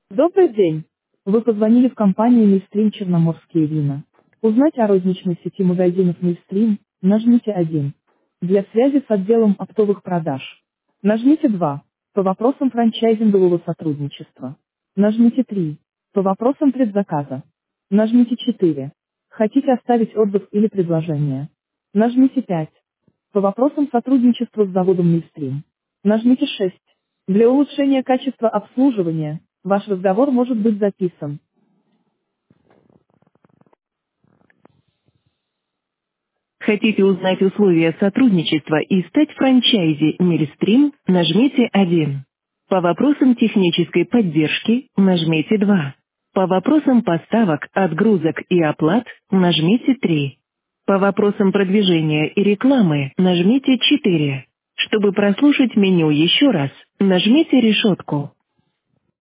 Добрый день! Вы позвонили в компанию Мильстрим Черноморские вина. Узнать о розничной сети магазинов Мильстрим, нажмите 1. Для связи с отделом оптовых продаж. Нажмите 2. По вопросам франчайзингового сотрудничества. Нажмите 3. По вопросам предзаказа. Нажмите 4. Хотите оставить отзыв или предложение? Нажмите 5. По вопросам сотрудничества с заводом Мильстрим. Нажмите 6. Для улучшения качества обслуживания, ваш разговор может быть записан. Хотите узнать условия сотрудничества и стать франчайзи Мильстрим? Нажмите 1. По вопросам технической поддержки нажмите 2. По вопросам поставок, отгрузок и оплат нажмите 3. По вопросам продвижения и рекламы нажмите 4. Чтобы прослушать меню еще раз, нажмите решетку.